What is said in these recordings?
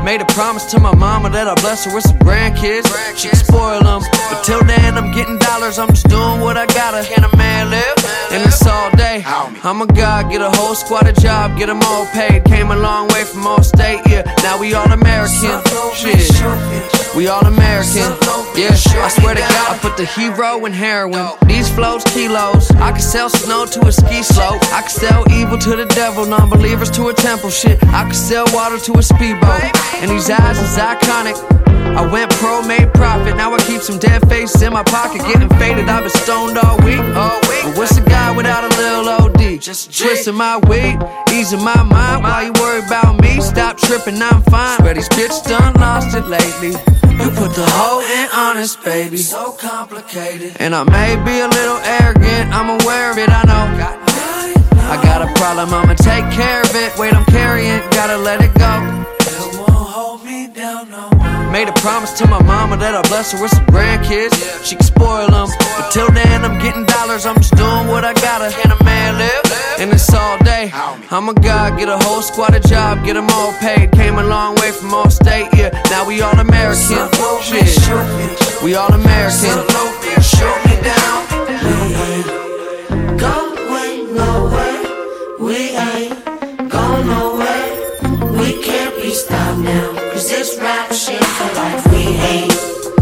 Made a promise to my mama that I'll bless her with some grandkids. She can spoil them, but till then I'm getting dollars. I'm just doing what I gotta. Can a man live? And it's all day. I'm a god, get a whole squad a job, get them all paid. Came a long way from all state, yeah. Now we all American. Shit, we all American. Yeah, I swear to God, I put the hero in heroin. These flows, kilos. I can sell snow to a ski slope. I can sell evil to the devil, non-believers to a temple. Shit, I can sell water to a speedboat. And these eyes is iconic. I went pro, made profit. Now I keep some dead faces in my pocket, getting faded. I've been stoned all week. But what's a guy without a little OD? Just twisting my weed, easing my mind. Why you worry about me? Stop tripping, I'm fine. Swear these bitches done lost it lately. You put the hoe in honest, baby. So complicated. And I may be a little arrogant, I'm aware of it, I know. I got a problem, I'ma take care of it. Weight I'm carrying, gotta let it go. It won't hold me down no more. Made a promise to my mama that I'll bless her with some grandkids. She can spoil them, but till then I'm getting dollars. I'm just doing what I gotta. Can a man live? And it's all day. I'm a god, get a whole squad a job, get them all paid. Came a long way from all state, yeah. Now we all American. Shit, we all American. Shoot me down. We ain't going nowhere. We ain't going nowhere. We can't be stopped now, cause this rap shit for life. We ain't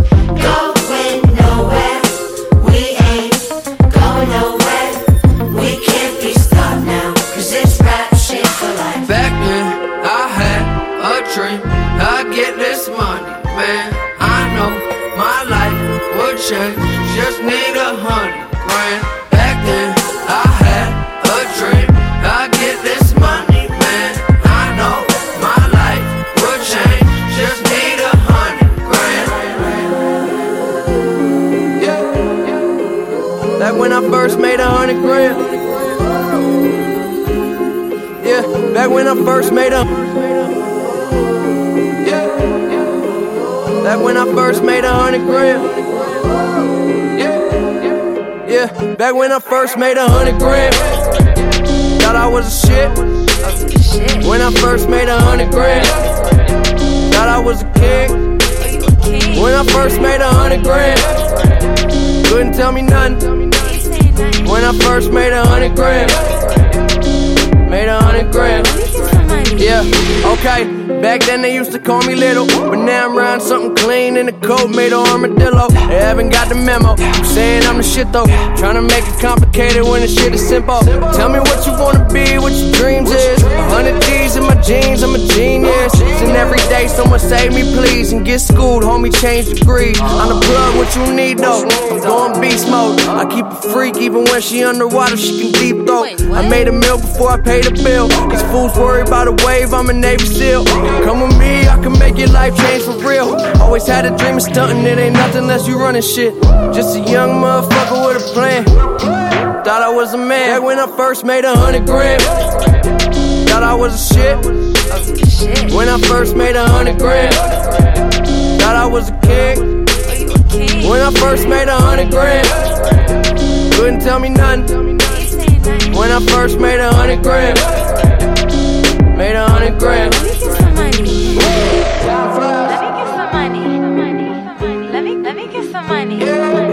going nowhere. We ain't going nowhere. We can't be stopped now, cause this rap shit for life. Back then, I had a dream, I'd get this money, man. I know my life would change, just need 100 grand. Back then, I had a dream, I'd get this money, man. I know my life would change, just need 100 grand. Yeah. Back when I first made 100 grand. Yeah, back when I first made a. Yeah, back when I first made 100 grand. Yeah, back when I first made 100 grand. Thought I was a shit. When I first made 100 grand. Thought I was a king. When I first made 100 grand. Couldn't tell me nothing. When I first made 100 grand. Made 100 grand. Yeah, okay. Back then they used to call me little, but now I'm riding something clean in a coat made of armadillo. They haven't got the memo. I'm saying I'm the shit though. Trying to make it complicated when the shit is simple. Tell me what you wanna be, what your dreams is. 100 G's in my jeans, I'm a genius. And every day someone save me please and get schooled, homie change degrees. I'm the plug, what you need though. I'm going beast mode. I keep a freak even when she underwater, she can deep throat. I made a meal before I paid the bill. These fools worry about a wave, I'm a Navy SEAL. Come with me, I can make your life change for real. Always had a dream of stunting, it ain't nothing unless you running shit. Just a young motherfucker with a plan. Thought I was a man. Back when I first made 100 grand. Thought I was a shit. When I first made 100 grand. Thought I was a king. When I first made 100 grand. Couldn't tell me nothing. When I first made 100 grand. Made 100 grand. Let me get some money. Let me get some money. Let me get some money.